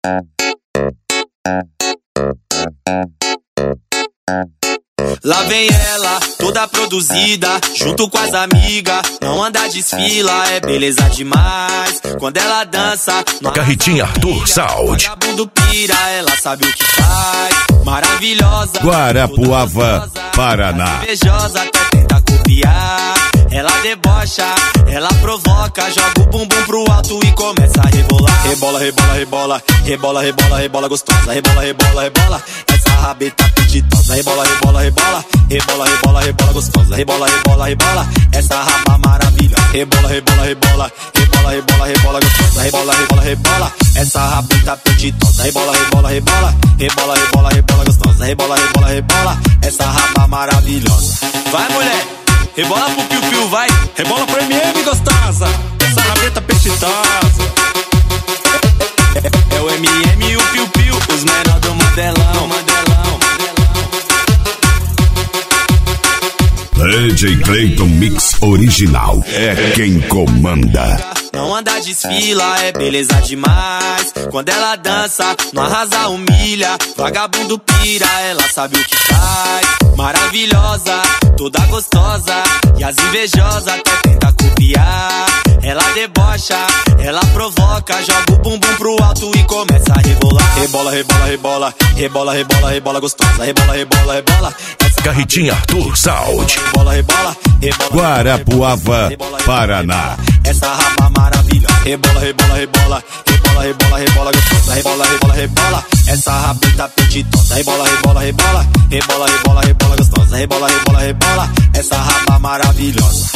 Lá vem ela, toda produzida, junto com as amigas. Não anda desfila, é beleza demais. Quando ela dança, Carretinha Arthur Sound. Vagabundo pira, ela sabe o que faz. Maravilhosa, Guarapuava, Paraná. Invejosa, até tenta copiar. Ela debocha, ela provoca. Joga o bumbum pro alto e começa a rebolar. Rebola, rebola, rebola, rebola, rebola, rebola gostosa. Rebola, rebola, rebola, essa rabeta apetitosa. Rebola, rebola, rebola, rebola, rebola, rebola gostosa. Rebola, rebola, rebola, essa raba maravilhosa. Rebola, rebola, rebola, rebola, rebola, rebola gostosa. Rebola, rebola, rebola, essa rabeta apetitosa. Rebola, rebola, rebola, rebola, rebola, rebola gostosa. Rebola, rebola, rebola, essa raba maravilhosa. Vai, mulher! Rebola pro piu-piu, vai! Rebola pro MM, gostosa! Essa rabeta apetitosa. É o MM e o piu-piu, os menores do Mandelão, Mandelão. DJ Clayton Mix Original é quem comanda. Não anda desfila, é beleza demais. Quando ela dança, não arrasa, humilha. Vagabundo pira, ela sabe o que faz. Maravilhosa, toda gostosa. E as invejosas até tenta copiar. Ela debocha, ela provoca. Joga o bumbum pro alto e começa a rebolar. Rebola, rebola, rebola, rebola, rebola, rebola gostosa. Rebola, rebola, rebola. Carretinha Arthur Sound. Rebola, rebola, rebola. Guarapuava, Paraná. Essa raba maravilhosa. Rebola, rebola, rebola, rebola, rebola, rebola gostosa. Rebola, rebola, rebola, essa rabeta apetitosa. Rebola, rebola, rebola, rebola, rebola, rebola gostosa. Rebola, rebola, rebola, essa raba maravilhosa.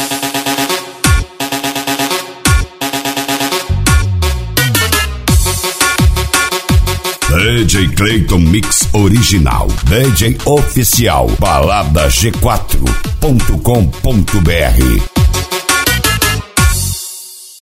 DJ Clayton Mix Original. DJ oficial. Balada G4.com.br